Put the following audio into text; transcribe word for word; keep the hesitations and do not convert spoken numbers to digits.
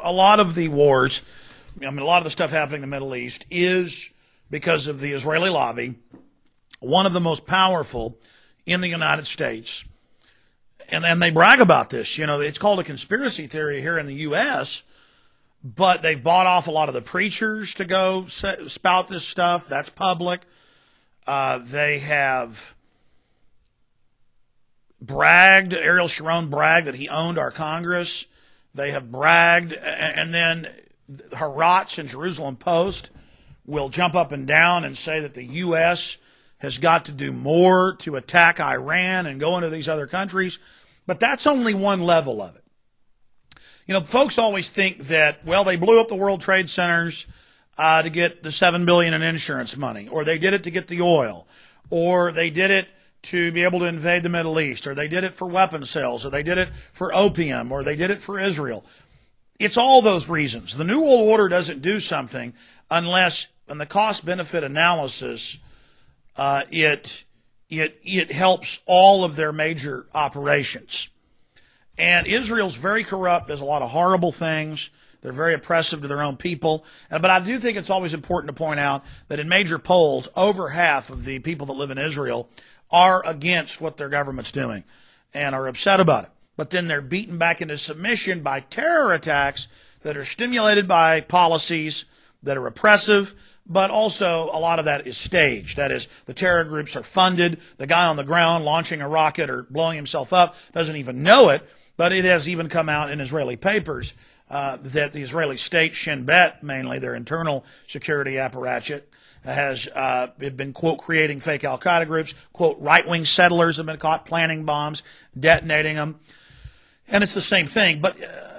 a lot of the wars, I mean, a lot of the stuff happening in the Middle East is because of the Israeli lobby, one of the most powerful in the United States. And and they brag about this. You know, it's called a conspiracy theory here in the U S, but they've bought off a lot of the preachers to go spout this stuff. That's public. Uh, they have bragged, Ariel Sharon bragged that he owned our Congress. They have bragged, and then Haaretz and Jerusalem Post will jump up and down and say that the U S has got to do more to attack Iran and go into these other countries. But that's only one level of it. You know, folks always think that, well, they blew up the World Trade Centers uh, to get the seven billion dollars in insurance money, or they did it to get the oil, or they did it to be able to invade the Middle East, or they did it for weapon sales, or they did it for opium, or they did it for Israel. It's all those reasons. The New World Order doesn't do something unless, in the cost-benefit analysis, uh, it it it helps all of their major operations. And Israel's very corrupt, does a lot of horrible things. They're very oppressive to their own people. But I do think it's always important to point out that in major polls, over half of the people that live in Israel are against what their government's doing and are upset about it. But then they're beaten back into submission by terror attacks that are stimulated by policies that are oppressive, but also a lot of that is staged. That is, the terror groups are funded. The guy on the ground launching a rocket or blowing himself up doesn't even know it, but it has even come out in Israeli papers uh, that the Israeli state, Shin Bet, mainly their internal security apparatus, has uh, been, quote, creating fake al-Qaeda groups. Quote, right-wing settlers have been caught planting bombs, detonating them. And it's the same thing. But uh,